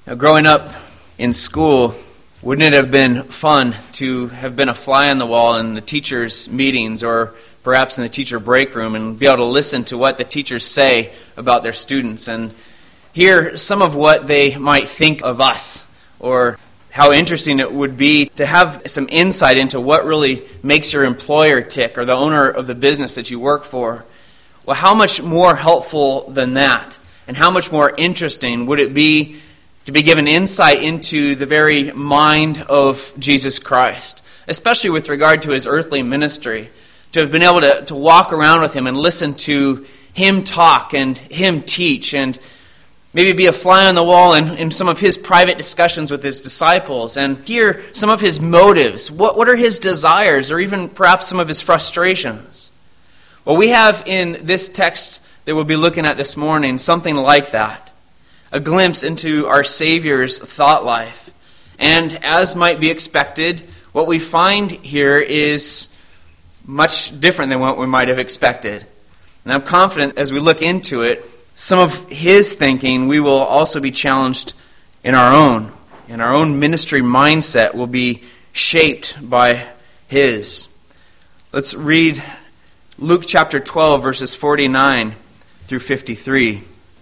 Now, growing up in school, wouldn't it have been fun to have been a fly on the wall in the teachers' meetings or perhaps in the teacher break room and be able to listen to what the teachers say about their students and hear some of what they might think of us, or how interesting it would be to have some insight into what really makes your employer tick or the owner of the business that you work for. Well, how much more helpful than that, and how much more interesting would it be to be given insight into the very mind of Jesus Christ, especially with regard to his earthly ministry, to have been able to walk around with him and listen to him talk and him teach, and maybe be a fly on the wall in some of his private discussions with his disciples and hear some of his motives. What are his desires, or even perhaps some of his frustrations? Well, we have in this text that we'll be looking at this morning something like that. A glimpse into our Savior's thought life. And as might be expected, what we find here is much different than what we might have expected. And I'm confident as we look into it, some of his thinking we will also be challenged in our own. And our own ministry mindset will be shaped by his. Let's read Luke chapter 12, verses 49 through 53.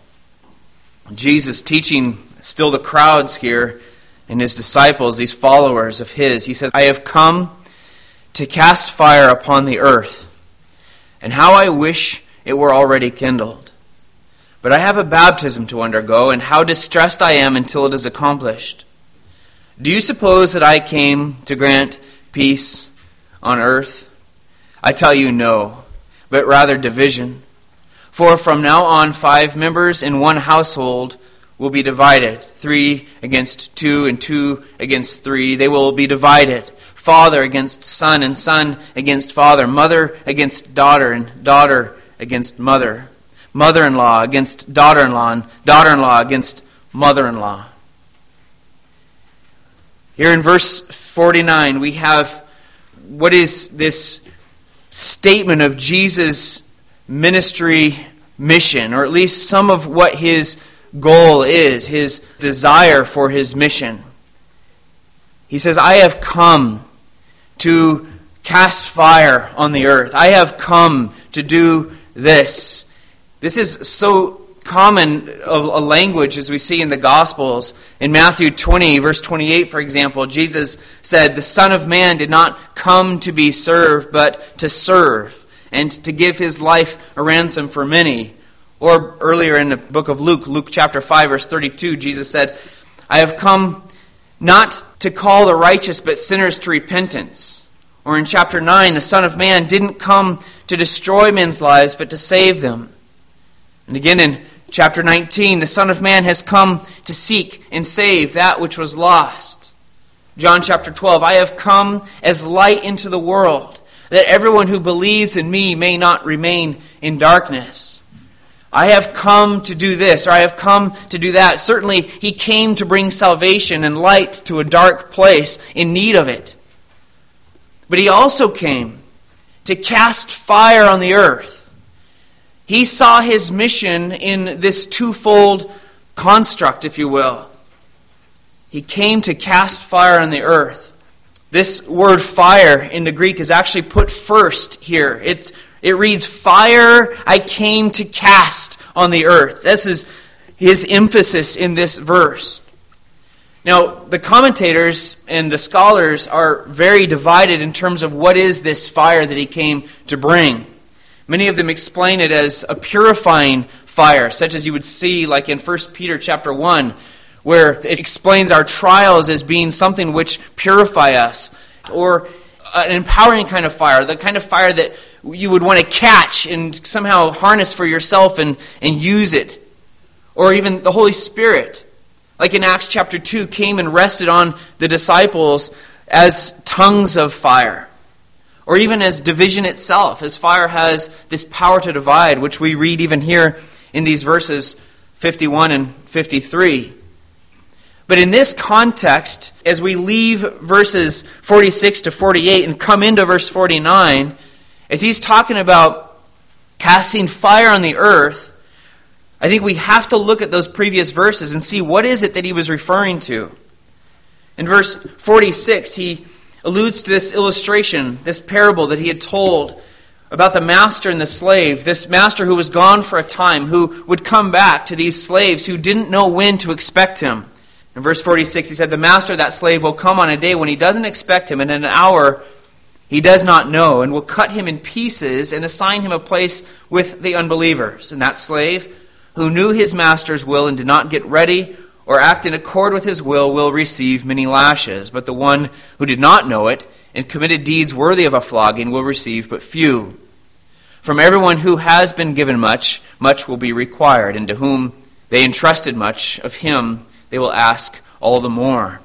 Jesus teaching still the crowds here and his disciples, these followers of his. He says, "I have come to cast fire upon the earth, and how I wish it were already kindled. But I have a baptism to undergo, and how distressed I am until it is accomplished. Do you suppose that I came to grant peace on earth? I tell you no, but rather division. For from now on 5 members in one household will be divided, 3 against 2 and 2 against 3. They will be divided, father against son and son against father, mother against daughter and daughter against mother, mother-in-law against daughter-in-law and daughter-in-law against mother-in-law." Here in verse 49 we have what is this statement of Jesus' ministry mission, or at least some of what his goal is, his desire for his mission. He says, "I have come to cast fire on the earth. I have come to do this." This is so common a language as we see in the Gospels. In Matthew 20, verse 28, for example, Jesus said, "The Son of Man did not come to be served, but to serve, and to give his life a ransom for many." Or earlier in the book of Luke chapter 5, verse 32, Jesus said, "I have come not to call the righteous, but sinners to repentance." Or in chapter 9, the Son of Man didn't come to destroy men's lives, but to save them. And again in chapter 19, the Son of Man has come to seek and save that which was lost. John chapter 12, "I have come as light into the world, that everyone who believes in me may not remain in darkness." I have come to do this, or I have come to do that. Certainly, he came to bring salvation and light to a dark place in need of it. But he also came to cast fire on the earth. He saw his mission in this twofold construct, if you will. He came to cast fire on the earth. This word fire in the Greek is actually put first here. It reads, "Fire I came to cast on the earth." This is his emphasis in this verse. Now, the commentators and the scholars are very divided in terms of what is this fire that he came to bring. Many of them explain it as a purifying fire, such as you would see like in 1 Peter chapter 1, where it explains our trials as being something which purify us, or an empowering kind of fire, the kind of fire that you would want to catch and somehow harness for yourself and use it. Or even the Holy Spirit, like in Acts chapter 2, came and rested on the disciples as tongues of fire. Or even as division itself, as fire has this power to divide, which we read even here in these verses 51 and 53. But in this context, as we leave verses 46 to 48 and come into verse 49, as he's talking about casting fire on the earth, I think we have to look at those previous verses and see what is it that he was referring to. In verse 46, he alludes to this illustration, this parable that he had told about the master and the slave, this master who was gone for a time, who would come back to these slaves who didn't know when to expect him. In verse 46, he said, the master of that slave will come on a day when he doesn't expect him, and in an hour he does not know, and will cut him in pieces and assign him a place with the unbelievers. And that slave, who knew his master's will and did not get ready or act in accord with his will receive many lashes. But the one who did not know it and committed deeds worthy of a flogging will receive but few. From everyone who has been given much, much will be required, and to whom they entrusted much, of him they will ask all the more.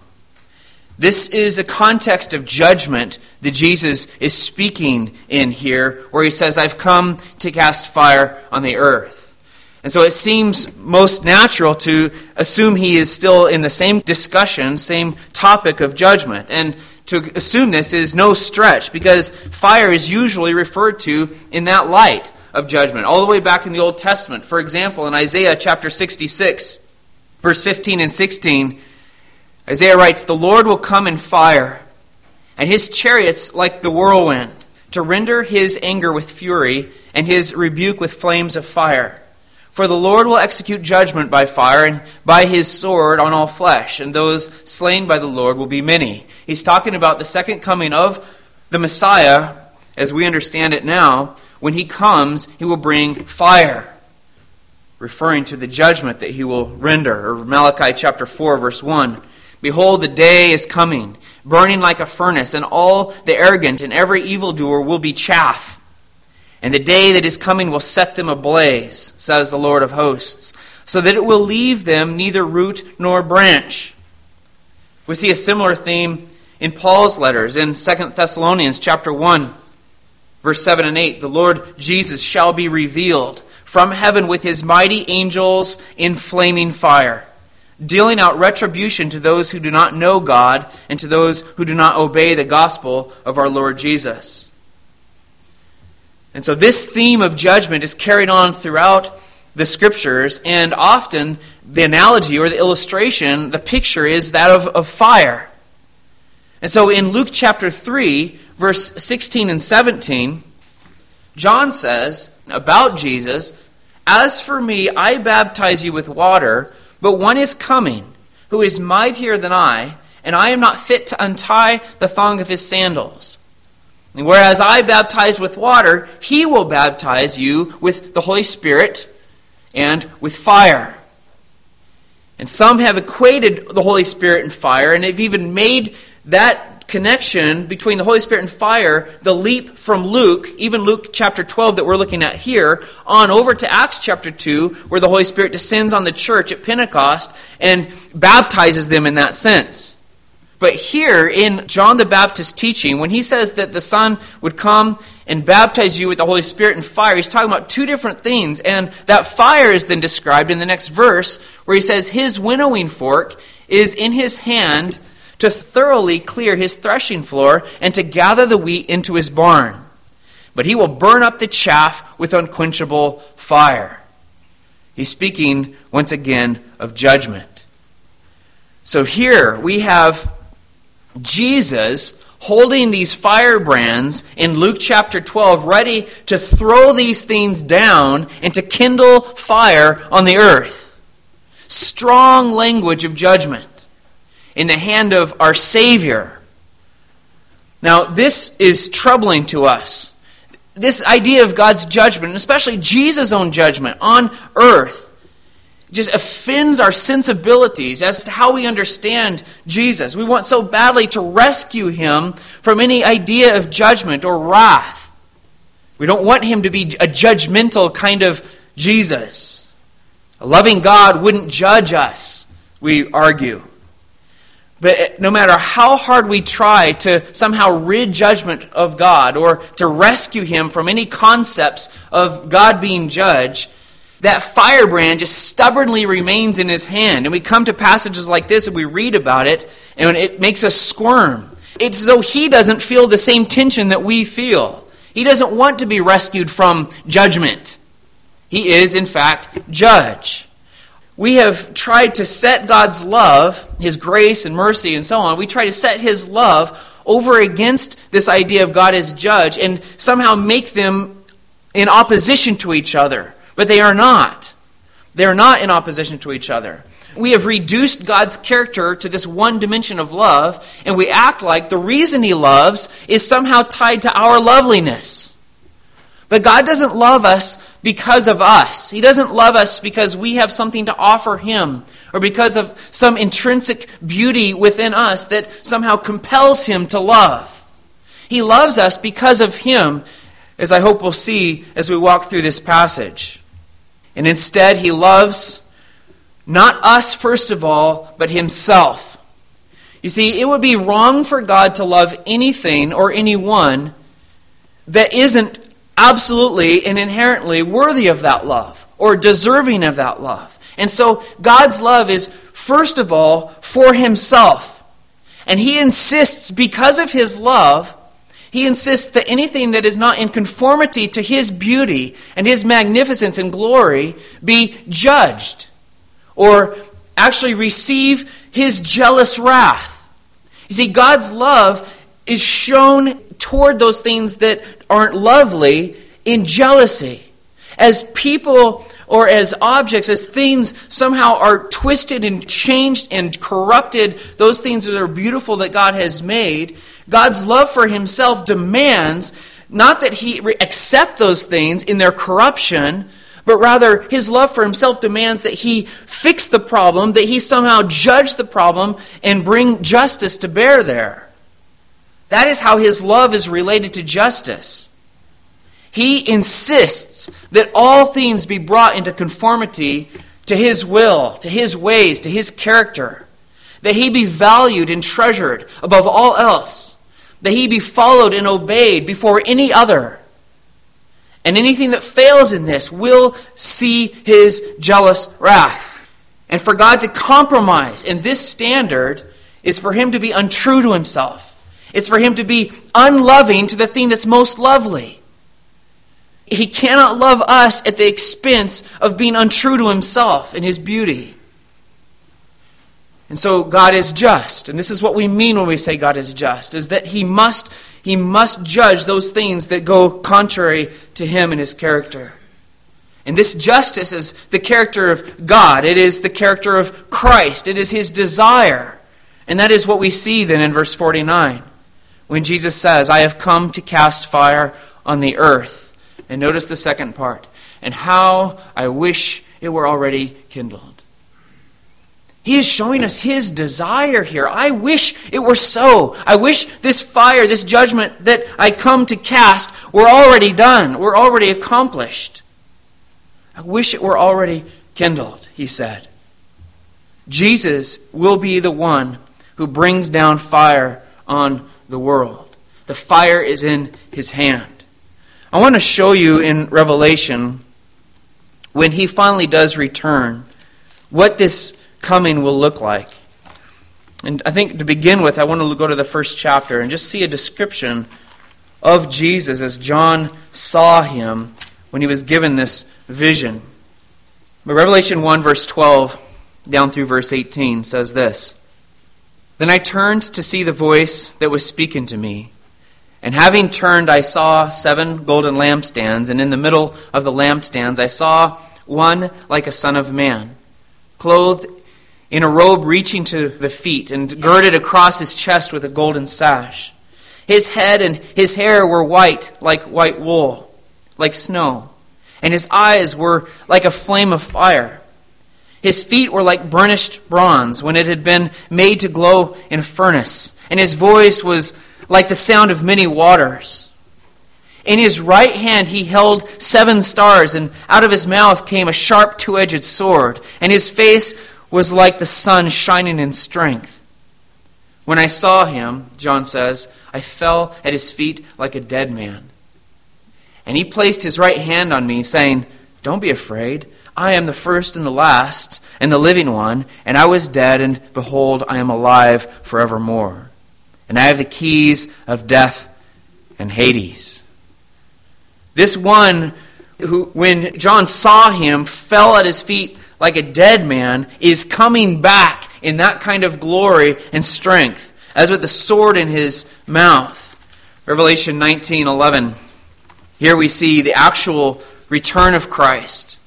This is a context of judgment that Jesus is speaking in here, where he says, I've come to cast fire on the earth. And so it seems most natural to assume he is still in the same discussion, same topic of judgment. And to assume this is no stretch, because fire is usually referred to in that light of judgment, all the way back in the Old Testament. For example, in Isaiah chapter 66, verse 15 and 16, Isaiah writes, the Lord will come in fire, and his chariots like the whirlwind, to render his anger with fury, and his rebuke with flames of fire. For the Lord will execute judgment by fire, and by his sword on all flesh, and those slain by the Lord will be many. He's talking about the second coming of the Messiah, as we understand it now. When he comes, he will bring fire, referring to the judgment that he will render. Or Malachi chapter 4, verse 1. Behold, the day is coming, burning like a furnace, and all the arrogant and every evildoer will be chaff. And the day that is coming will set them ablaze, says the Lord of hosts, so that it will leave them neither root nor branch. We see a similar theme in Paul's letters. In 2 Thessalonians chapter 1, verse 7 and 8, the Lord Jesus shall be revealed from heaven with his mighty angels in flaming fire, dealing out retribution to those who do not know God and to those who do not obey the gospel of our Lord Jesus. And so this theme of judgment is carried on throughout the Scriptures, and often the analogy or the illustration, the picture is that of fire. And so in Luke chapter 3, verse 16 and 17, John says about Jesus, as for me, I baptize you with water, but one is coming, who is mightier than I, and I am not fit to untie the thong of his sandals. And whereas I baptize with water, he will baptize you with the Holy Spirit and with fire. And some have equated the Holy Spirit and fire, and they've even made that connection between the Holy Spirit and fire the leap from Luke, even Luke chapter 12 that we're looking at here, on over to Acts chapter 2, where the Holy Spirit descends on the church at Pentecost and baptizes them in that sense. But here in John the Baptist's teaching, when he says that the Son would come and baptize you with the Holy Spirit and fire, he's talking about two different things. And that fire is then described in the next verse, where he says his winnowing fork is in his hand to thoroughly clear his threshing floor and to gather the wheat into his barn. But he will burn up the chaff with unquenchable fire. He's speaking once again of judgment. So here we have Jesus holding these firebrands in Luke chapter 12, ready to throw these things down and to kindle fire on the earth. Strong language of judgment in the hand of our Savior. Now, this is troubling to us. This idea of God's judgment, and especially Jesus' own judgment on earth, just offends our sensibilities as to how we understand Jesus. We want so badly to rescue him from any idea of judgment or wrath. We don't want him to be a judgmental kind of Jesus. A loving God wouldn't judge us, we argue. But no matter how hard we try to somehow rid judgment of God or to rescue him from any concepts of God being judge, that firebrand just stubbornly remains in his hand. And we come to passages like this and we read about it, and it makes us squirm. It's as though he doesn't feel the same tension that we feel. He doesn't want to be rescued from judgment. He is, in fact, judge. We have tried to set God's love, His grace and mercy and so on, we try to set His love over against this idea of God as judge and somehow make them in opposition to each other. But they are not. They are not in opposition to each other. We have reduced God's character to this one dimension of love, and we act like the reason He loves is somehow tied to our loveliness. But God doesn't love us because of us. He doesn't love us because we have something to offer Him, or because of some intrinsic beauty within us that somehow compels Him to love. He loves us because of Him, as I hope we'll see as we walk through this passage. And instead, He loves not us, first of all, but Himself. You see, it would be wrong for God to love anything or anyone that isn't absolutely and inherently worthy of that love or deserving of that love. And so God's love is, first of all, for Himself. And He insists, because of His love, He insists that anything that is not in conformity to His beauty and His magnificence and glory be judged, or actually receive His jealous wrath. You see, God's love is shown toward those things that aren't lovely in jealousy. As people or as objects, as things somehow are twisted and changed and corrupted, those things that are beautiful that God has made, God's love for Himself demands not that He accept those things in their corruption, but rather His love for Himself demands that He fix the problem, that He somehow judge the problem and bring justice to bear there. That is how His love is related to justice. He insists that all things be brought into conformity to His will, to His ways, to His character. That He be valued and treasured above all else. That He be followed and obeyed before any other. And anything that fails in this will see His jealous wrath. And for God to compromise in this standard is for Him to be untrue to Himself. It's for Him to be unloving to the thing that's most lovely. He cannot love us at the expense of being untrue to Himself and His beauty. And so God is just. And this is what we mean when we say God is just, is that He must judge those things that go contrary to Him and His character. And this justice is the character of God. It is the character of Christ. It is His desire. And that is what we see then in verse 49. When Jesus says, I have come to cast fire on the earth. And notice the second part. And how I wish it were already kindled. He is showing us His desire here. I wish it were so. I wish this fire, this judgment that I come to cast were already done, were already accomplished. I wish it were already kindled, He said. Jesus will be the one who brings down fire on the world. The fire is in His hand. I want to show you in Revelation, when He finally does return, what this coming will look like. And I think to begin with, I want to go to the first chapter and just see a description of Jesus as John saw Him when he was given this vision. But Revelation 1 verse 12 down through verse 18 says this. Then I turned to see the voice that was speaking to me. And having turned, I saw 7 golden lampstands, and in the middle of the lampstands I saw one like a son of man, clothed in a robe reaching to the feet, and girded across his chest with a golden sash. His head and his hair were white like white wool, like snow, and his eyes were like a flame of fire. His feet were like burnished bronze when it had been made to glow in a furnace, and his voice was like the sound of many waters. In his right hand he held 7 stars, and out of his mouth came a sharp 2-edged sword, and his face was like the sun shining in strength. When I saw him, John says, I fell at his feet like a dead man. And he placed his right hand on me, saying, Don't be afraid. I am the first and the last, and the living one, and I was dead, and behold, I am alive forevermore. And I have the keys of death and Hades. This one who, when John saw him, fell at his feet like a dead man, is coming back in that kind of glory and strength, as with the sword in his mouth. Revelation 19:11. Here we see the actual return of Christ.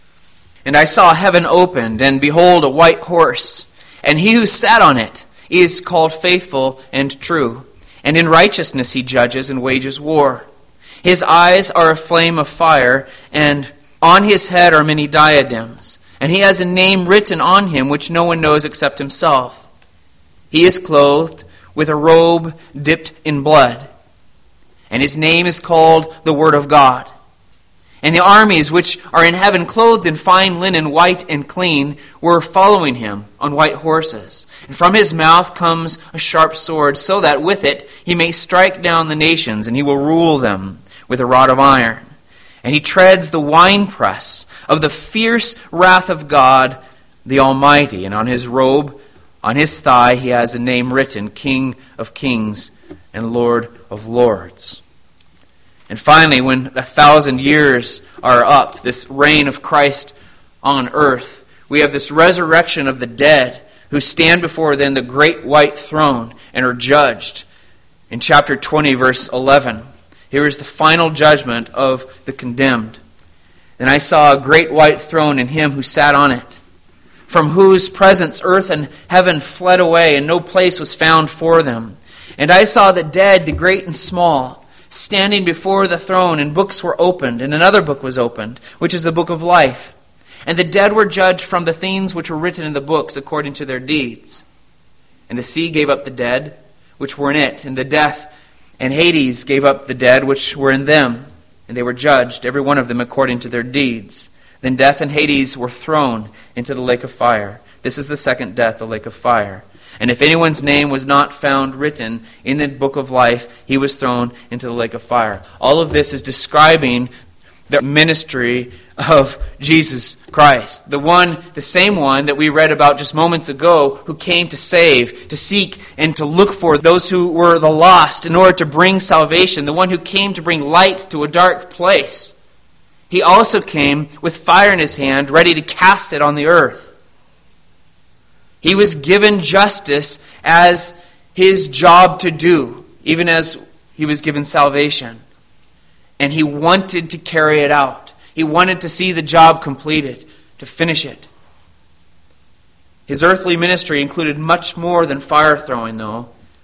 And I saw heaven opened, and behold, a white horse, and he who sat on it is called Faithful and True, and in righteousness he judges and wages war. His eyes are a flame of fire, and on his head are many diadems, and he has a name written on him which no one knows except himself. He is clothed with a robe dipped in blood, and his name is called the Word of God. And the armies which are in heaven, clothed in fine linen, white and clean, were following him on white horses. And from his mouth comes a sharp sword, so that with it he may strike down the nations, and he will rule them with a rod of iron. And he treads the winepress of the fierce wrath of God the Almighty. And on his robe, on his thigh, he has a name written, King of Kings and Lord of Lords. And finally, when 1,000 years are up, this reign of Christ on earth, we have this resurrection of the dead who stand before then the great white throne and are judged. In chapter 20, verse 11, here is the final judgment of the condemned. Then I saw a great white throne and him who sat on it, from whose presence earth and heaven fled away, and no place was found for them. And I saw the dead, the great and small, standing before the throne, and books were opened, and another book was opened, which is the book of life. And the dead were judged from the things which were written in the books according to their deeds. And the sea gave up the dead which were in it, and the death and Hades gave up the dead which were in them, and they were judged, every one of them according to their deeds. Then death and Hades were thrown into the lake of fire. This is the second death, the lake of fire. And if anyone's name was not found written in the book of life, he was thrown into the lake of fire. All of this is describing the ministry of Jesus Christ. The same one that we read about just moments ago, who came to save, to seek, and to look for those who were the lost in order to bring salvation. The one who came to bring light to a dark place. He also came with fire in his hand, ready to cast it on the earth. He was given justice as his job to do, even as he was given salvation. And he wanted to carry it out. He wanted to see the job completed, to finish it. His earthly ministry included much more than fire throwing, though.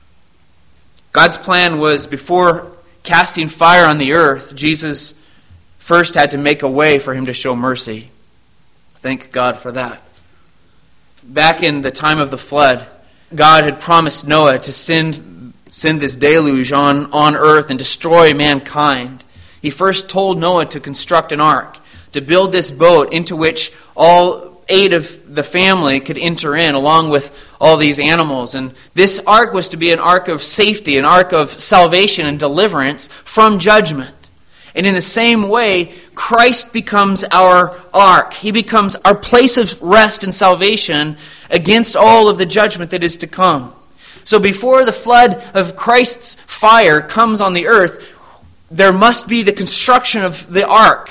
God's plan was, before casting fire on the earth, Jesus first had to make a way for him to show mercy. Thank God for that. Back in the time of the flood, God had promised Noah to send this deluge on earth and destroy mankind. He first told Noah to construct an ark, to build this boat into which all 8 of the family could enter in, along with all these animals. And this ark was to be an ark of safety, an ark of salvation and deliverance from judgment. And in the same way, Christ becomes our ark. He becomes our place of rest and salvation against all of the judgment that is to come. So before the flood of Christ's fire comes on the earth, there must be the construction of the ark.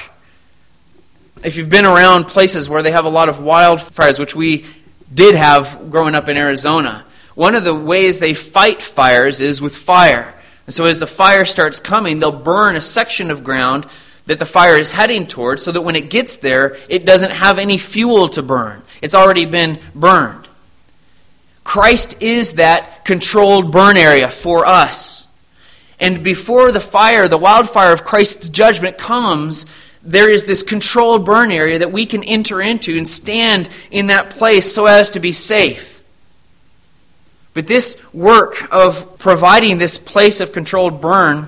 If you've been around places where they have a lot of wildfires, which we did have growing up in Arizona, one of the ways they fight fires is with fire. And so as the fire starts coming, they'll burn a section of ground that the fire is heading towards, so that when it gets there, it doesn't have any fuel to burn. It's already been burned. Christ is that controlled burn area for us. And before the fire, the wildfire of Christ's judgment comes, there is this controlled burn area that we can enter into and stand in that place so as to be safe. But this work of providing this place of controlled burn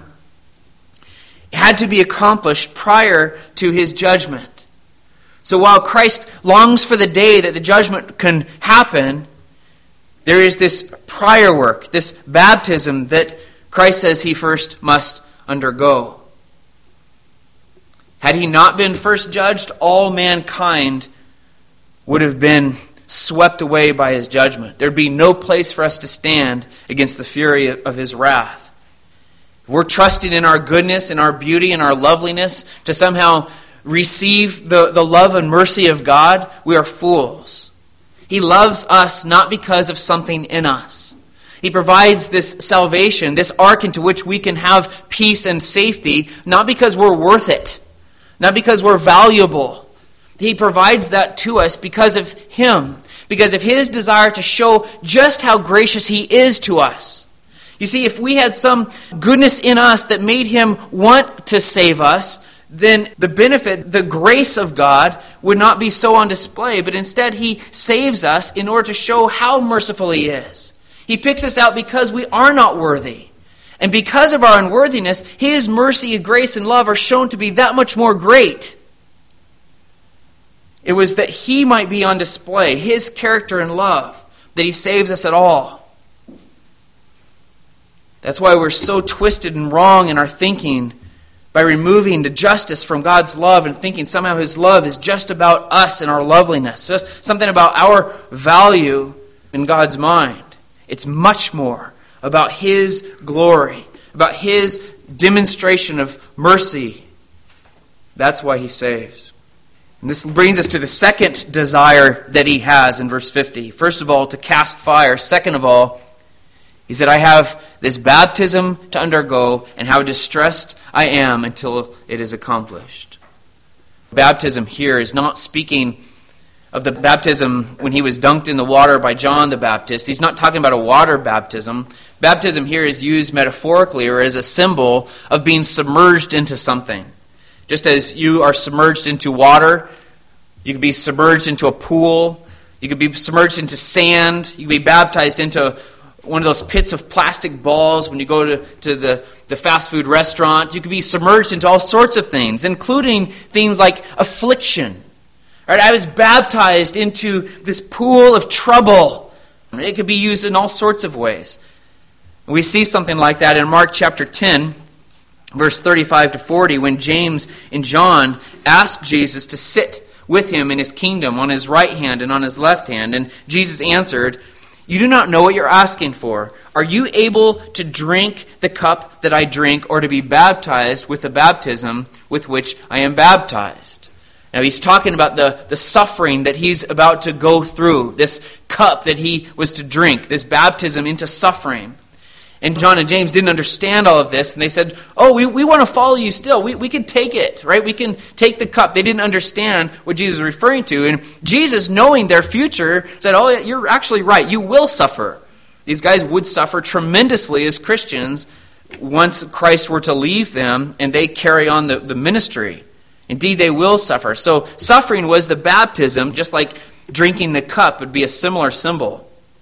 had to be accomplished prior to his judgment. So while Christ longs for the day that the judgment can happen, there is this prior work, this baptism that Christ says he first must undergo. Had he not been first judged, all mankind would have been swept away by his judgment. There'd be no place for us to stand against the fury of his wrath. We're trusting in our goodness, in our beauty, in our loveliness to somehow receive the love and mercy of God, we are fools. He loves us not because of something in us. He provides this salvation, this ark into which we can have peace and safety, not because we're worth it, not because we're valuable. He provides that to us because of Him, because of His desire to show just how gracious He is to us. You see, if we had some goodness in us that made Him want to save us, then the benefit, the grace of God would not be so on display, but instead He saves us in order to show how merciful He is. He picks us out because we are not worthy. And because of our unworthiness, His mercy and grace and love are shown to be that much more great. It was that He might be on display, His character and love, that He saves us at all. That's why we're so twisted and wrong in our thinking by removing the justice from God's love and thinking somehow His love is just about us and our loveliness, just something about our value in God's mind. It's much more about His glory, about His demonstration of mercy. That's why He saves. And this brings us to the second desire that He has in verse 50. First of all, to cast fire. Second of all, He said, I have this baptism to undergo, and how distressed I am until it is accomplished. Baptism here is not speaking of the baptism when He was dunked in the water by John the Baptist. He's not talking about a water baptism. Baptism here is used metaphorically or as a symbol of being submerged into something. Just as you are submerged into water, you could be submerged into a pool, you could be submerged into sand, you could be baptized into one of those pits of plastic balls when you go to the fast food restaurant. You could be submerged into all sorts of things, including things like affliction. Right, I was baptized into this pool of trouble. It could be used in all sorts of ways. We see something like that in Mark chapter 10, verse 35 to 40, when James and John asked Jesus to sit with Him in His kingdom on His right hand and on His left hand. And Jesus answered, you do not know what you're asking for. Are you able to drink the cup that I drink, or to be baptized with the baptism with which I am baptized? Now He's talking about the suffering that He's about to go through, this cup that He was to drink, this baptism into suffering. And John and James didn't understand all of this, and they said, oh, we want to follow you still. We can take it, right? We can take the cup. They didn't understand what Jesus was referring to. And Jesus, knowing their future, said, oh, you're actually right. You will suffer. These guys would suffer tremendously as Christians once Christ were to leave them and they carry on the ministry. Indeed, they will suffer. So suffering was the baptism, just like drinking the cup would be a similar symbol.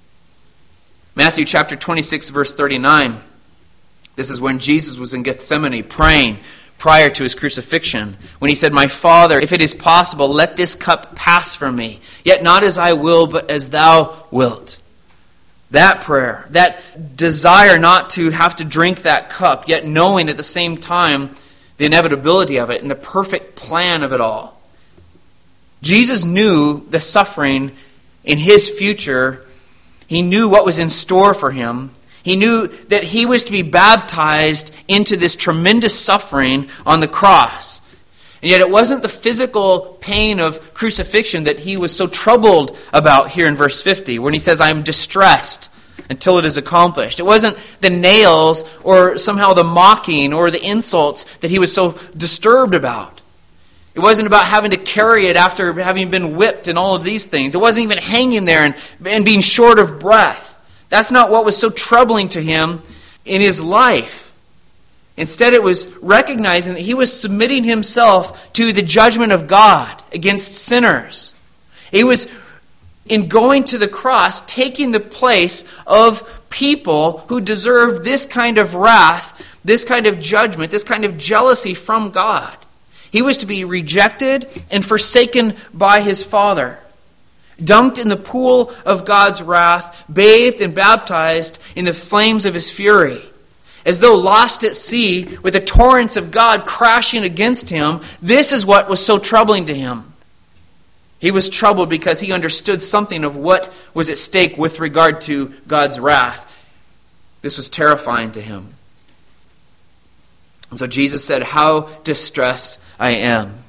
Matthew chapter 26, verse 39. This is when Jesus was in Gethsemane praying prior to His crucifixion, when He said, my Father, if it is possible, let this cup pass from me. Yet not as I will, but as Thou wilt. That prayer, that desire not to have to drink that cup, yet knowing at the same time the inevitability of it and the perfect plan of it all. Jesus knew the suffering in His future. He knew what was in store for Him. He knew that He was to be baptized into this tremendous suffering on the cross. And yet it wasn't the physical pain of crucifixion that He was so troubled about here in verse 50, when He says, I am distressed until it is accomplished. It wasn't the nails or somehow the mocking or the insults that He was so disturbed about. It wasn't about having to carry it after having been whipped and all of these things. It wasn't even hanging there and being short of breath. That's not what was so troubling to Him in His life. Instead, it was recognizing that He was submitting Himself to the judgment of God against sinners. He was, in going to the cross, taking the place of people who deserve this kind of wrath, this kind of judgment, this kind of jealousy from God. He was to be rejected and forsaken by His Father, dunked in the pool of God's wrath, bathed and baptized in the flames of His fury. As though lost at sea with the torrents of God crashing against Him, this is what was so troubling to Him. He was troubled because he understood something of what was at stake with regard to God's wrath. This was terrifying to Him. And so Jesus said, how distressed I am.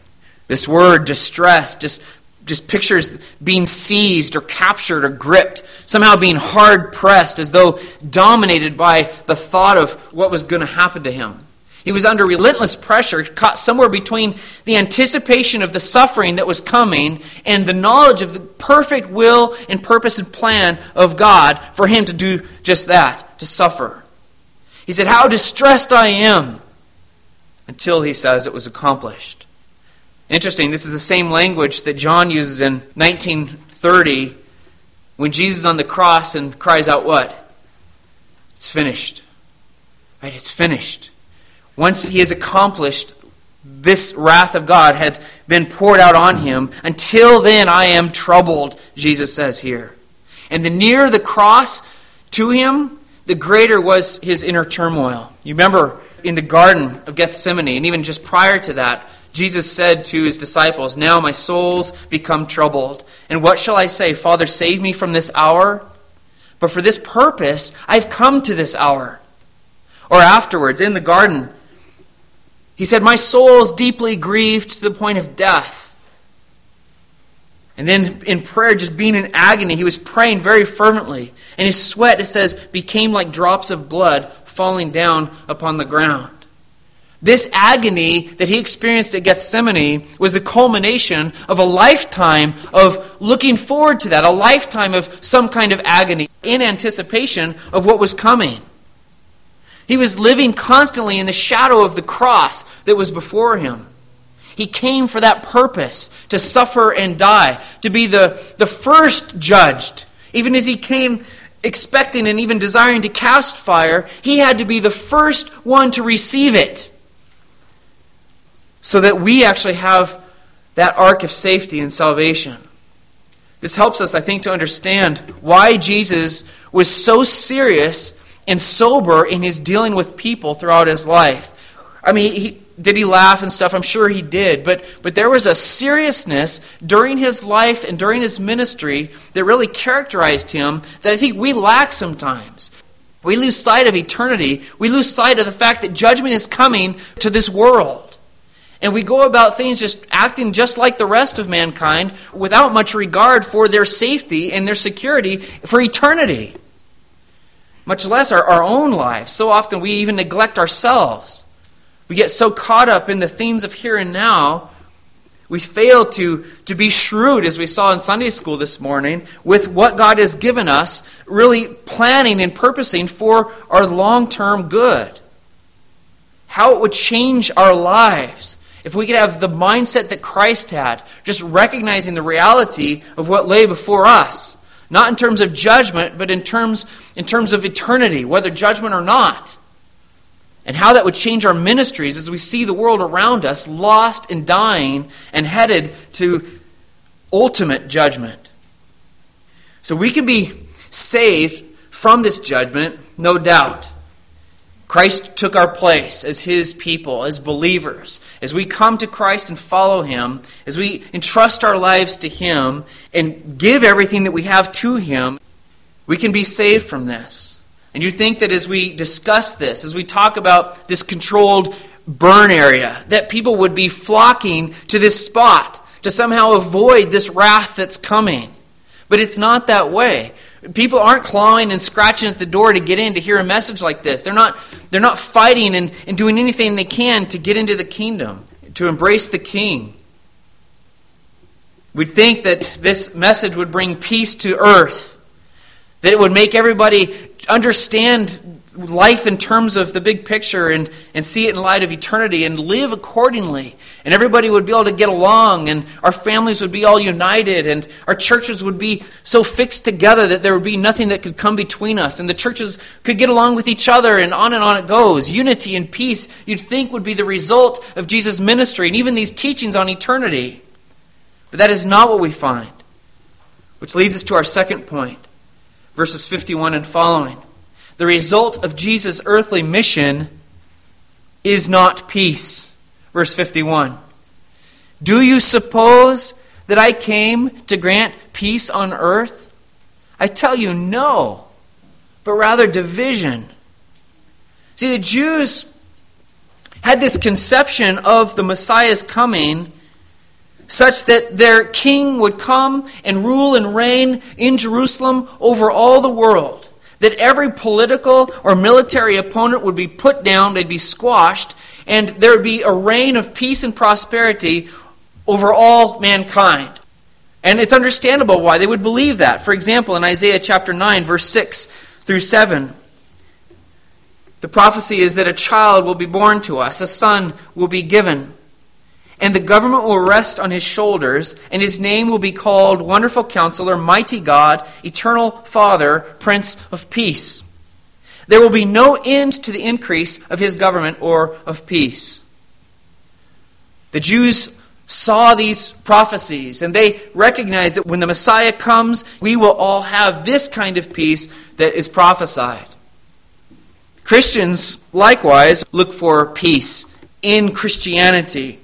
This word, distress, just pictures being seized or captured or gripped, somehow being hard-pressed as though dominated by the thought of what was going to happen to him. He was under relentless pressure, caught somewhere between the anticipation of the suffering that was coming and the knowledge of the perfect will and purpose and plan of God for him to do just that, to suffer. He said, "How distressed I am," until he says it was accomplished. Interesting, this is the same language that John uses in 1930 when Jesus is on the cross and cries out what? It's finished. Right? It's finished. Once he has accomplished, this wrath of God had been poured out on him. Until then, I am troubled, Jesus says here. And the nearer the cross to him, the greater was his inner turmoil. You remember in the Garden of Gethsemane, and even just prior to that, Jesus said to his disciples, "Now my soul's become troubled. And what shall I say? Father, save me from this hour? But for this purpose, I've come to this hour." Or afterwards, in the garden, he said, "My soul is deeply grieved to the point of death." And then in prayer, just being in agony, he was praying very fervently. And his sweat, it says, became like drops of blood falling down upon the ground. This agony that he experienced at Gethsemane was the culmination of a lifetime of looking forward to that, a lifetime of some kind of agony in anticipation of what was coming. He was living constantly in the shadow of the cross that was before him. He came for that purpose, to suffer and die, to be the first judged. Even as he came expecting and even desiring to cast fire, he had to be the first one to receive it, so that we actually have that ark of safety and salvation. This helps us, I think, to understand why Jesus was so serious and sober in his dealing with people throughout his life. I mean, did he laugh and stuff? I'm sure he did. But there was a seriousness during his life and during his ministry that really characterized him that I think we lack sometimes. We lose sight of eternity. We lose sight of the fact that judgment is coming to this world. And we go about things just acting just like the rest of mankind without much regard for their safety and their security for eternity. Much less our own lives. So often we even neglect ourselves. We get so caught up in the things of here and now, we fail to be shrewd, as we saw in Sunday school this morning, with what God has given us, really planning and purposing for our long-term good. How it would change our lives if we could have the mindset that Christ had, just recognizing the reality of what lay before us. Not in terms of judgment, but in terms of eternity, whether judgment or not. And how that would change our ministries as we see the world around us lost and dying and headed to ultimate judgment. So we can be saved from this judgment, no doubt. Christ took our place as his people, as believers. As we come to Christ and follow him, as we entrust our lives to him and give everything that we have to him, we can be saved from this. And you think that as we discuss this, as we talk about this controlled burn area, that people would be flocking to this spot to somehow avoid this wrath that's coming. But it's not that way. People aren't clawing and scratching at the door to get in to hear a message like this. They're not fighting and doing anything they can to get into the kingdom, to embrace the King. We'd think that this message would bring peace to earth, that it would make everybody understand life in terms of the big picture and see it in light of eternity and live accordingly. And everybody would be able to get along, and our families would be all united, and our churches would be so fixed together that there would be nothing that could come between us, and the churches could get along with each other, and on it goes. Unity and peace, you'd think, would be the result of Jesus' ministry and even these teachings on eternity. But that is not what we find. Which leads us to our second point, verses 51 and following. The result of Jesus' earthly mission is not peace. Verse 51. Do you suppose that I came to grant peace on earth? I tell you, no, but rather division. See, the Jews had this conception of the Messiah's coming such that their king would come and rule and reign in Jerusalem over all the world, that every political or military opponent would be put down, they'd be squashed, and there would be a reign of peace and prosperity over all mankind. And it's understandable why they would believe that. For example, in Isaiah chapter 9, verse 6 through 7, the prophecy is that a child will be born to us, a son will be given, and the government will rest on his shoulders, and his name will be called Wonderful Counselor, Mighty God, Eternal Father, Prince of Peace. There will be no end to the increase of his government or of peace. The Jews saw these prophecies, and they recognized that when the Messiah comes, we will all have this kind of peace that is prophesied. Christians, likewise, look for peace in Christianity.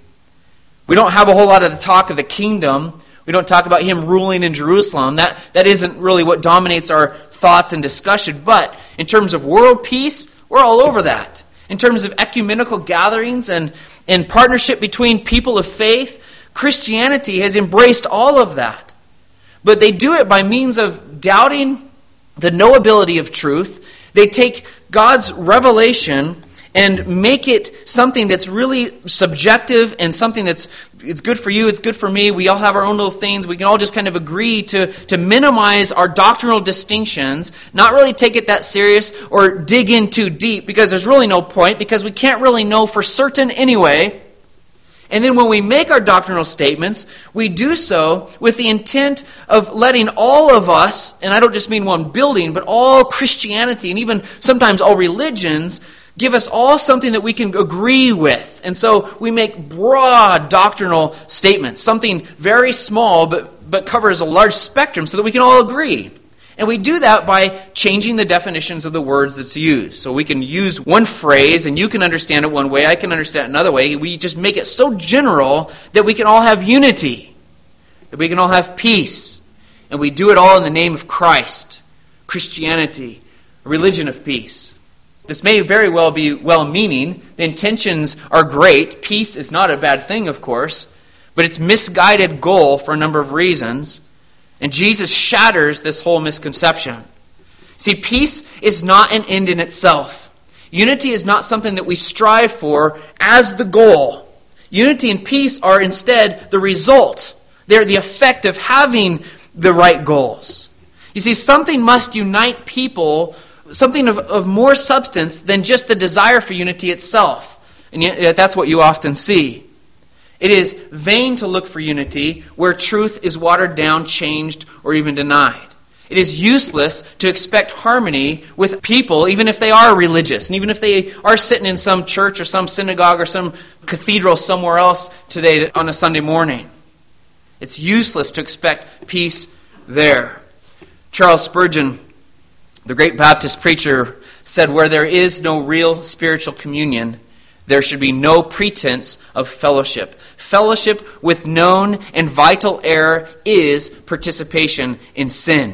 We don't have a whole lot of the talk of the kingdom. We don't talk about him ruling in Jerusalem. That isn't really what dominates our thoughts and discussion. But in terms of world peace, we're all over that. In terms of ecumenical gatherings and partnership between people of faith, Christianity has embraced all of that. But they do it by means of doubting the knowability of truth. They take God's revelation and make it something that's really subjective and something it's good for you, it's good for me. We all have our own little things. We can all just kind of agree to minimize our doctrinal distinctions, not really take it that serious or dig in too deep, because there's really no point, because we can't really know for certain anyway. And then when we make our doctrinal statements, we do so with the intent of letting all of us, and I don't just mean one building, but all Christianity and even sometimes all religions, give us all something that we can agree with. And so we make broad doctrinal statements, something very small but covers a large spectrum so that we can all agree. And we do that by changing the definitions of the words that's used. So we can use one phrase and you can understand it one way, I can understand it another way. We just make it so general that we can all have unity, that we can all have peace. And we do it all in the name of Christ, Christianity, a religion of peace. This may very well be well-meaning. The intentions are great. Peace is not a bad thing, of course, but it's misguided goal for a number of reasons. And Jesus shatters this whole misconception. See, peace is not an end in itself. Unity is not something that we strive for as the goal. Unity and peace are instead the result. They're the effect of having the right goals. You see, something must unite people, something of more substance than just the desire for unity itself. And yet that's what you often see. It is vain to look for unity where truth is watered down, changed, or even denied. It is useless to expect harmony with people, even if they are religious, and even if they are sitting in some church or some synagogue or some cathedral somewhere else today on a Sunday morning. It's useless to expect peace there. Charles Spurgeon, the great Baptist preacher, said, "Where there is no real spiritual communion, there should be no pretense of fellowship. Fellowship with known and vital error is participation in sin."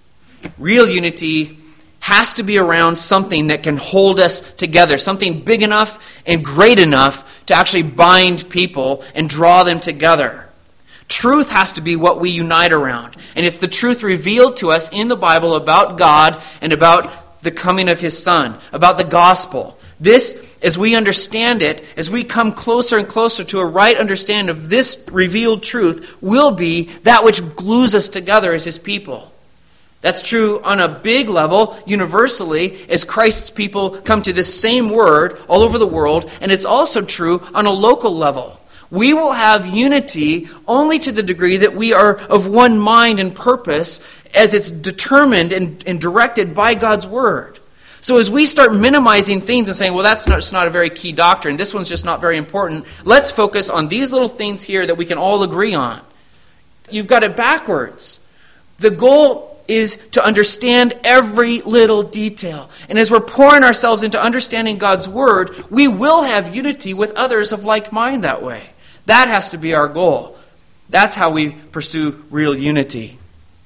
Real unity has to be around something that can hold us together, something big enough and great enough to actually bind people and draw them together. Truth has to be what we unite around. And it's the truth revealed to us in the Bible about God and about the coming of His Son, about the gospel. This, as we understand it, as we come closer and closer to a right understanding of this revealed truth, will be that which glues us together as His people. That's true on a big level, universally, as Christ's people come to this same word all over the world, and it's also true on a local level. We will have unity only to the degree that we are of one mind and purpose as it's determined and directed by God's word. So as we start minimizing things and saying, well, that's not a very key doctrine, this one's just not very important, let's focus on these little things here that we can all agree on. You've got it backwards. The goal is to understand every little detail. And as we're pouring ourselves into understanding God's word, we will have unity with others of like mind that way. That has to be our goal. That's how we pursue real unity.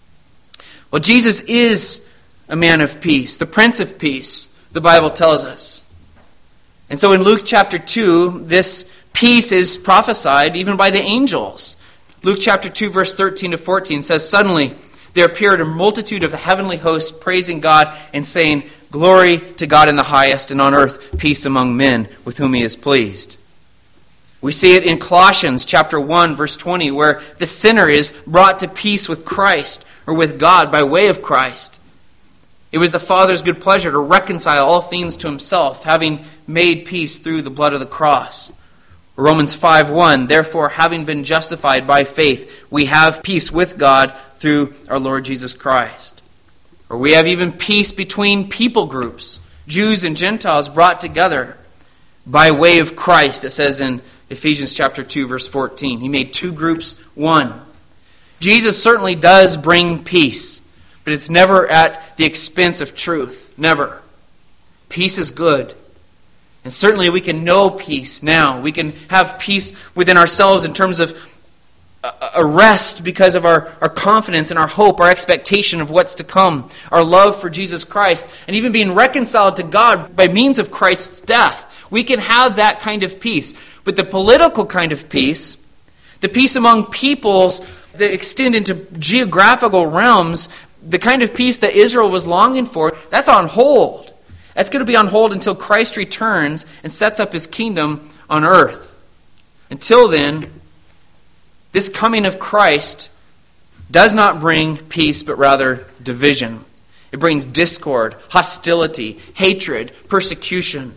Well, Jesus is a man of peace, the Prince of Peace, the Bible tells us. And so in Luke chapter 2, this peace is prophesied even by the angels. Luke chapter 2, verse 13 to 14 says, "Suddenly there appeared a multitude of the heavenly host praising God and saying, 'Glory to God in the highest, and on earth peace among men with whom he is pleased.'" We see it in Colossians chapter 1, verse 20, where the sinner is brought to peace with Christ, or with God by way of Christ. It was the Father's good pleasure to reconcile all things to himself, having made peace through the blood of the cross. Romans 5:1, "Therefore, having been justified by faith, we have peace with God through our Lord Jesus Christ." Or we have even peace between people groups, Jews and Gentiles brought together by way of Christ. It says in Ephesians chapter 2, verse 14, He made two groups one. Jesus certainly does bring peace, but it's never at the expense of truth. Never. Peace is good. And certainly we can know peace now. We can have peace within ourselves in terms of a rest because of our confidence and our hope, our expectation of what's to come, our love for Jesus Christ, and even being reconciled to God by means of Christ's death. We can have that kind of peace. But the political kind of peace, the peace among peoples that extend into geographical realms, the kind of peace that Israel was longing for, that's on hold. That's going to be on hold until Christ returns and sets up his kingdom on earth. Until then, this coming of Christ does not bring peace, but rather division. It brings discord, hostility, hatred, persecution.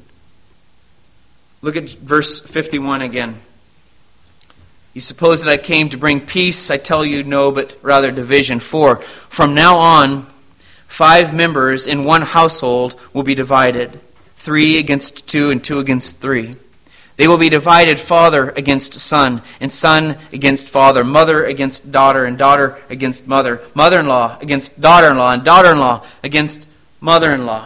Look at verse 51 again. "You suppose that I came to bring peace? I tell you no, but rather division. For from now on, 5 members in one household will be divided, 3 against 2 and 2 against 3. They will be divided, father against son, and son against father, mother against daughter, and daughter against mother, mother-in-law against daughter-in-law, and daughter-in-law against mother-in-law."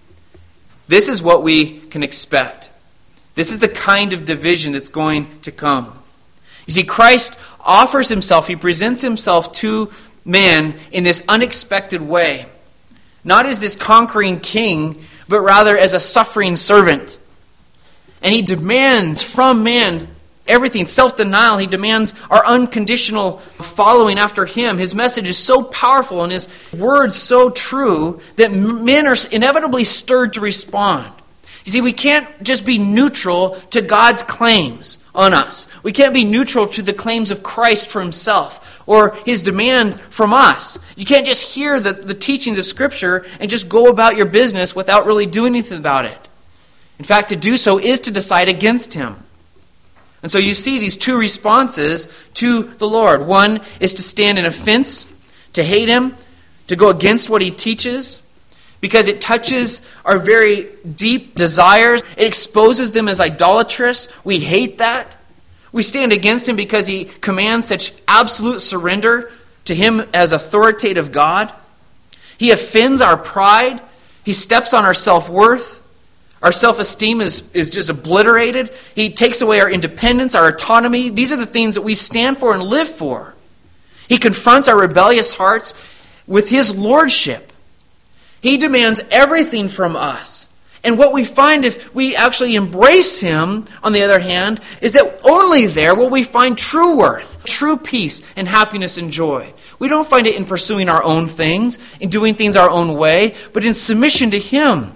This is what we can expect. This is the kind of division that's going to come. You see, Christ offers himself, he presents himself to man in this unexpected way. Not as this conquering king, but rather as a suffering servant. And he demands from man everything, self-denial. He demands our unconditional following after him. His message is so powerful and his words so true that men are inevitably stirred to respond. You see, we can't just be neutral to God's claims on us. We can't be neutral to the claims of Christ for himself or his demand from us. You can't just hear the teachings of Scripture and just go about your business without really doing anything about it. In fact, to do so is to decide against him. And so you see these two responses to the Lord. One is to stand in offense, to hate him, to go against what he teaches, because it touches our very deep desires. It exposes them as idolatrous. We hate that. We stand against him because he commands such absolute surrender to him as authoritative God. He offends our pride. He steps on our self-worth. Our self-esteem is just obliterated. He takes away our independence, our autonomy. These are the things that we stand for and live for. He confronts our rebellious hearts with his lordship. He demands everything from us. And what we find if we actually embrace him, on the other hand, is that only there will we find true worth, true peace, and happiness and joy. We don't find it in pursuing our own things, in doing things our own way, but in submission to him.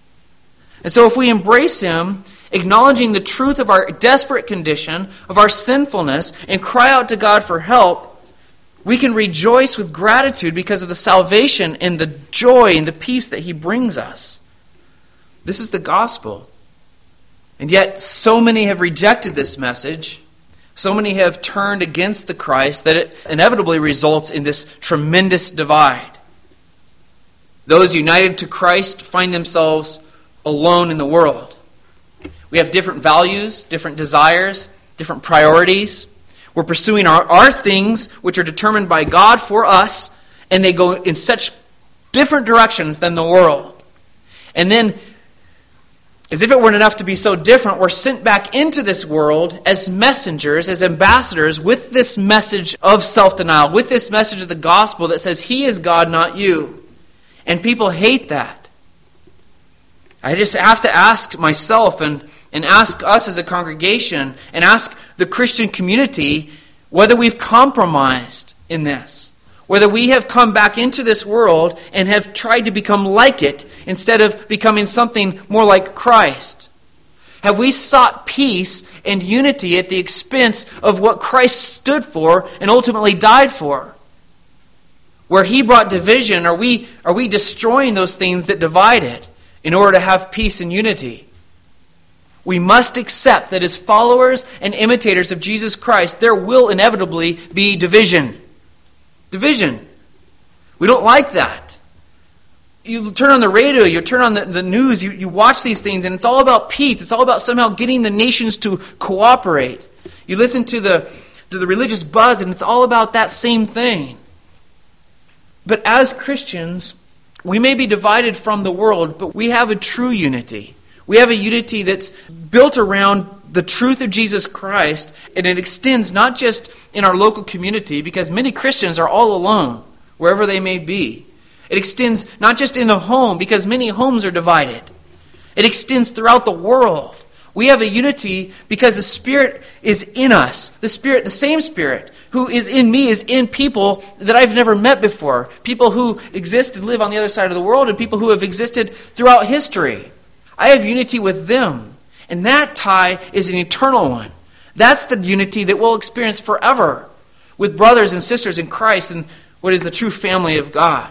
And so if we embrace him, acknowledging the truth of our desperate condition, of our sinfulness, and cry out to God for help, we can rejoice with gratitude because of the salvation and the joy and the peace that he brings us. This is the gospel. And yet, so many have rejected this message. So many have turned against the Christ that it inevitably results in this tremendous divide. Those united to Christ find themselves alone in the world. We have different values, different desires, different priorities. We're pursuing our things, which are determined by God for us, and they go in such different directions than the world. And then, as if it weren't enough to be so different, we're sent back into this world as messengers, as ambassadors, with this message of self-denial, with this message of the gospel that says, he is God, not you. And people hate that. I just have to ask myself and ask us as a congregation and ask the Christian community, whether we've compromised in this, whether we have come back into this world and have tried to become like it instead of becoming something more like Christ. Have we sought peace and unity at the expense of what Christ stood for and ultimately died for? Where he brought division, are we destroying those things that divided in order to have peace and unity? We must accept that as followers and imitators of Jesus Christ, there will inevitably be division. Division. We don't like that. You turn on the radio, you turn on the news, you watch these things, and it's all about peace. It's all about somehow getting the nations to cooperate. You listen to the religious buzz, and it's all about that same thing. But as Christians, we may be divided from the world, but we have a true unity. We have a unity that's built around the truth of Jesus Christ, and it extends not just in our local community, because many Christians are all alone, wherever they may be. It extends not just in the home, because many homes are divided. It extends throughout the world. We have a unity because the Spirit is in us. The Spirit, the same Spirit who is in me, is in people that I've never met before. People who exist and live on the other side of the world, and people who have existed throughout history. I have unity with them. And that tie is an eternal one. That's the unity that we'll experience forever with brothers and sisters in Christ and what is the true family of God.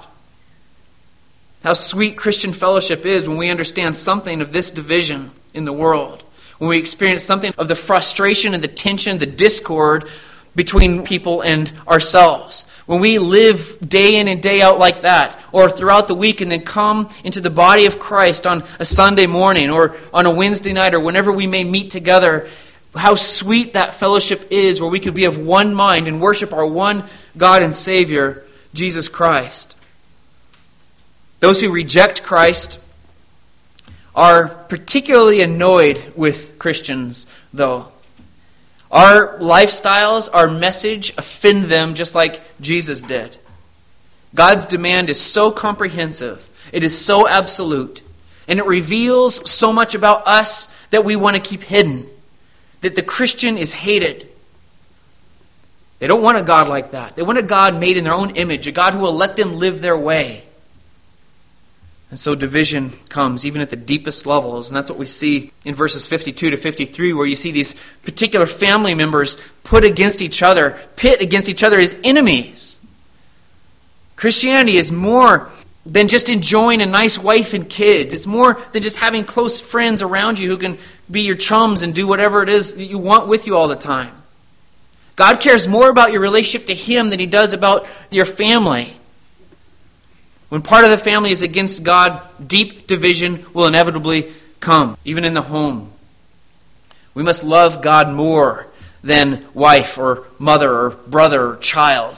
How sweet Christian fellowship is when we understand something of this division in the world. When we experience something of the frustration and the tension, the discord between people and ourselves. When we live day in and day out like that, or throughout the week and then come into the body of Christ on a Sunday morning or on a Wednesday night or whenever we may meet together, how sweet that fellowship is where we could be of one mind and worship our one God and Savior, Jesus Christ. Those who reject Christ are particularly annoyed with Christians, though. Our lifestyles, our message offend them just like Jesus did. God's demand is so comprehensive. It is so absolute. And it reveals so much about us that we want to keep hidden. That the Christian is hated. They don't want a God like that. They want a God made in their own image. A God who will let them live their way. And so division comes even at the deepest levels. And that's what we see in verses 52 to 53, where you see these particular family members put against each other, pit against each other as enemies. Christianity is more than just enjoying a nice wife and kids. It's more than just having close friends around you who can be your chums and do whatever it is that you want with you all the time. God cares more about your relationship to Him than He does about your family. When part of the family is against God, deep division will inevitably come, even in the home. We must love God more than wife or mother or brother or child.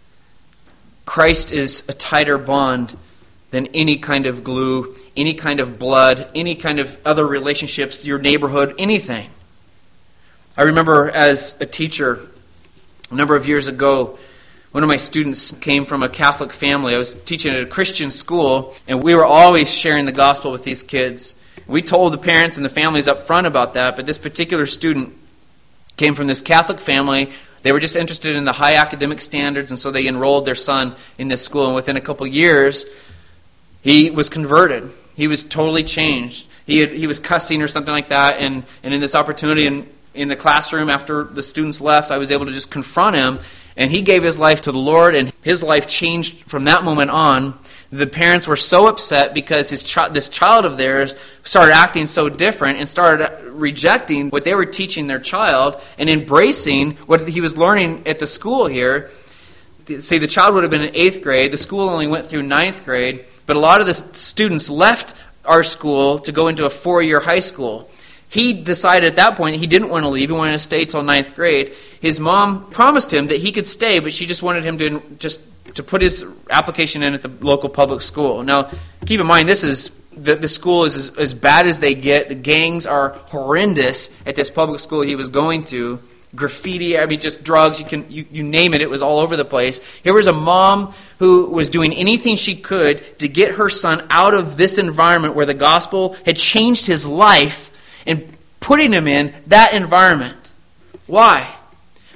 Christ is a tighter bond than any kind of glue, any kind of blood, any kind of other relationships, your neighborhood, anything. I remember as a teacher a number of years ago, one of my students came from a Catholic family. I was teaching at a Christian school, and we were always sharing the gospel with these kids. We told the parents and the families up front about that, but this particular student came from this Catholic family. They were just interested in the high academic standards, and so they enrolled their son in this school. And within a couple years, he was converted. He was totally changed. He was cussing or something like that, and in this opportunity in the classroom after the students left, I was able to just confront him. And he gave his life to the Lord, and his life changed from that moment on. The parents were so upset because this child of theirs started acting so different and started rejecting what they were teaching their child and embracing what he was learning at the school here. Say the child would have been in 8th grade. The school only went through 9th grade. But a lot of the students left our school to go into a 4-year high school. He decided at that point he didn't want to leave. He wanted to stay till 9th grade. His mom promised him that he could stay, but she just wanted him to put his application in at the local public school. Now, keep in mind, the school is as bad as they get. The gangs are horrendous at this public school he was going to. Graffiti, just drugs, you name it, it was all over the place. Here was a mom who was doing anything she could to get her son out of this environment where the gospel had changed his life and putting him in that environment. Why?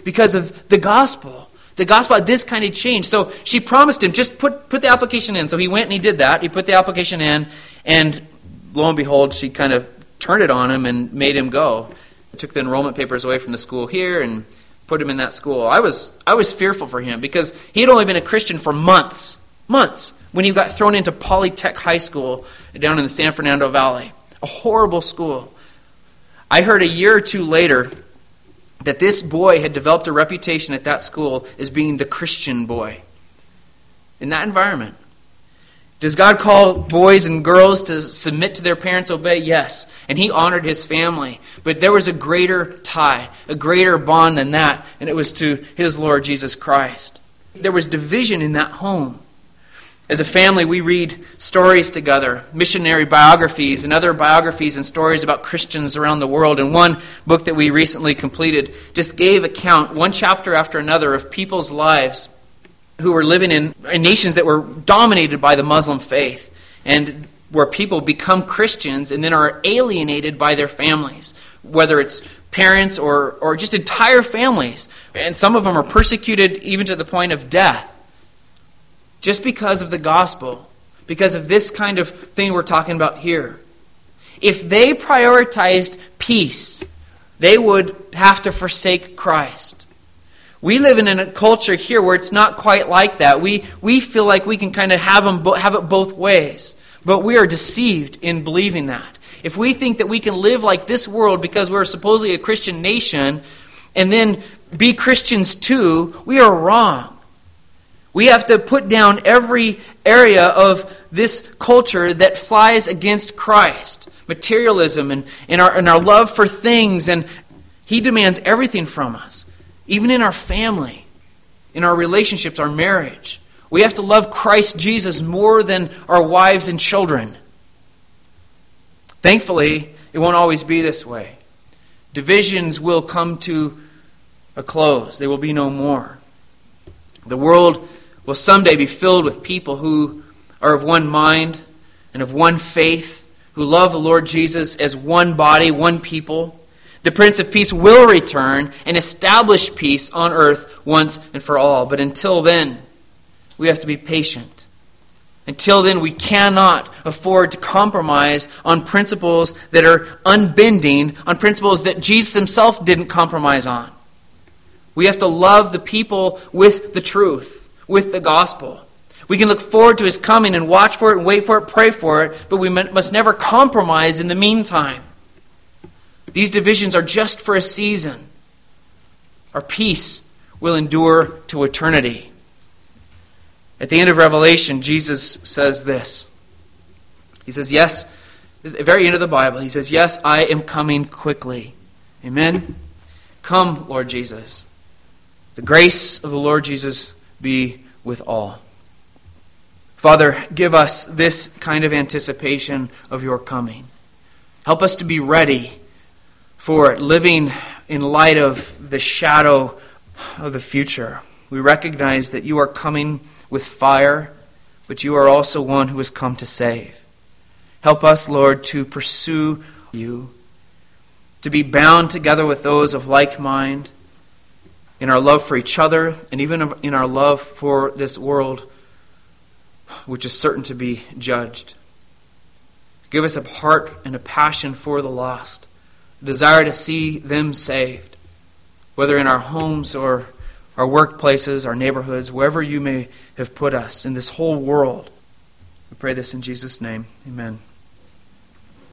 because of the gospel. The gospel had this kind of change. So she promised him, just put the application in. So he went and he did that. He put the application in, and lo and behold, she kind of turned it on him and made him go. Took the enrollment papers away from the school here and put him in that school. I was fearful for him because he had only been a Christian for months, when he got thrown into Polytech High School down in the San Fernando Valley. A horrible school. I heard a year or two later that this boy had developed a reputation at that school as being the Christian boy. In that environment. Does God call boys and girls to submit to their parents, obey? Yes. And he honored his family. But there was a greater tie, a greater bond than that, and it was to his Lord Jesus Christ. There was division in that home. As a family, we read stories together, missionary biographies and other biographies and stories about Christians around the world. And one book that we recently completed just gave account, one chapter after another, of people's lives who were living in nations that were dominated by the Muslim faith, and where people become Christians and then are alienated by their families, whether it's parents or just entire families. And some of them are persecuted even to the point of death, just because of the gospel, because of this kind of thing we're talking about here. If they prioritized peace, they would have to forsake Christ. We live in a culture here where it's not quite like that. We feel like we can kind of have it both ways. But we are deceived in believing that. If we think that we can live like this world because we're supposedly a Christian nation and then be Christians too, we are wrong. We have to put down every area of this culture that flies against Christ. Materialism and our love for things. And he demands everything from us. Even in our family, in our relationships, our marriage. We have to love Christ Jesus more than our wives and children. Thankfully, it won't always be this way. Divisions will come to a close. They will be no more. The world will someday be filled with people who are of one mind and of one faith, who love the Lord Jesus as one body, one people. The Prince of Peace will return and establish peace on earth once and for all. But until then, we have to be patient. Until then, we cannot afford to compromise on principles that are unbending, on principles that Jesus himself didn't compromise on. We have to love the people with the truth, with the gospel. We can look forward to his coming and watch for it and wait for it, pray for it, but we must never compromise in the meantime. These divisions are just for a season. Our peace will endure to eternity. At the end of Revelation, Jesus says this. He says, yes, at the very end of the Bible, he says, yes, I am coming quickly. Amen? Come, Lord Jesus. The grace of the Lord Jesus be with all. Father, give us this kind of anticipation of your coming. Help us to be ready for it, living in light of the shadow of the future. We recognize that you are coming with fire, but you are also one who has come to save. Help us, Lord, to pursue you, to be bound together with those of like mind in our love for each other and even in our love for this world, which is certain to be judged. Give us a heart and a passion for the lost, a desire to see them saved, whether in our homes or our workplaces, our neighborhoods, wherever you may have put us in this whole world. We pray this in Jesus' name. Amen.